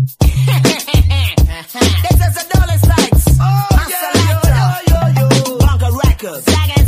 This is Adolescents. Selector. Bunker Records.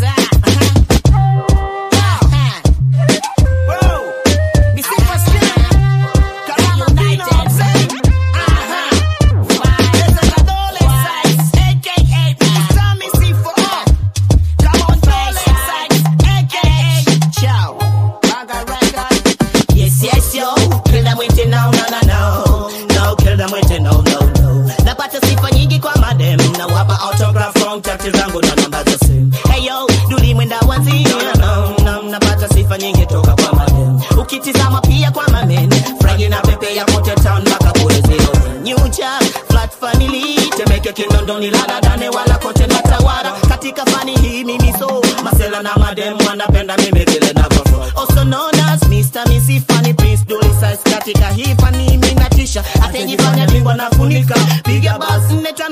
Ukitizama pia kwa mamen Fragi na pepe ya kote town Maka kuwezeo New job, flat family Temeke Kinondoni lala dane wala kote natawara Katika fani hii mimi so Masela na madem wanapenda mimi vile na gofo Also known as Mr. Missy Funny Prince Dolly Size Katika hii fani mimi natisha Atenjifanya bingwa na funika Piga bus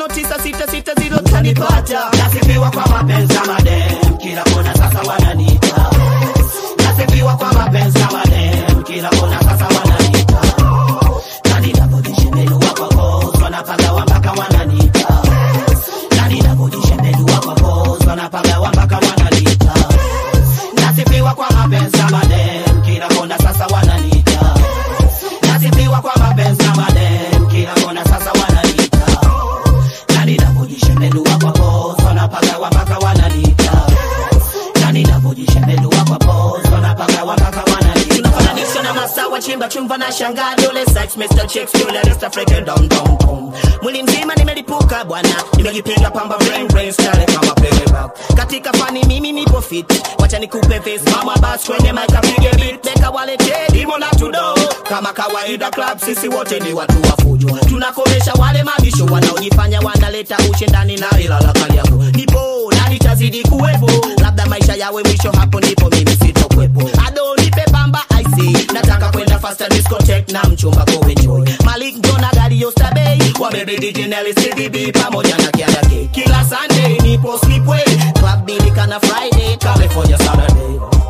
4596660 tanipata Nasifiwa kwa mapenzi ya madem Kila kona sasa wananita Nasifiwa kwa mapenzi ya madem Kila kona sasa wananita Nani navodishe menu wako boss Wanapaga wambaka wananita Nani navodishe menu wako boss Wanapaga wambaka wananita Nasifiwa kwa mapenzi ya madem Kila kona sasa wananita Nasifiwa kwa mapenzi ya madem Kila kona sasa wananita Nani navodishe menu wako boss Wanapaga wambaka wananita Nani navodishe menu wako boss Wanapaga wambaka wananita Tunafananisha na masawa chimba chumba na shanga Dole sex Mr. Chicks Dole Resta freaking down down down Mwili mzima nimelipuka bwana Nimejipiga pamba brain style kama playback Katika fani mimi nipo fit Wacha nikupe face mama bass kwenye mic apige beat Beka walete dimo na tudo Kama kawaida club sisi wote ni watu wa fujo Tunakomesha wale mabisho wanaojifanya wanaleta ushindani na ilala kali yako Nipo na nitazidi kuwepo Labda maisha yawe mwisho hapo ndipo mimi sitokwepo Ado nipe pamba I see Nataka kwenda faster discotheque na mchumba kwa enjoy Malik Jona gari Ostabay Wabebe DJ Nelly CDB pamoja na Kiadake Kila Sunday nipo sleepway Club Billy kana Friday California Saturday